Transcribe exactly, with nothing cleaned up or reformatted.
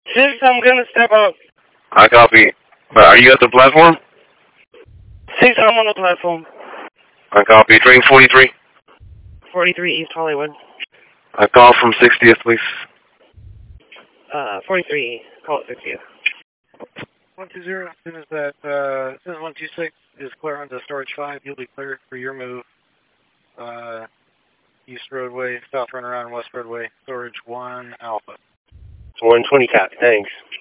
Six, I'm gonna step up. I copy. Uh, are you at the platform? Six, I'm on the platform. I copy. Train forty-three. forty-three East Hollywood. I call from sixtieth, please. Uh, forty-three, call it sixtieth. one two zero, as soon as that, uh, as soon as one two six is clear on the storage five, you'll be cleared for your move. Uh, East Roadway, South Runaround, West Roadway, storage one, Alpha. one twenty cap, thanks.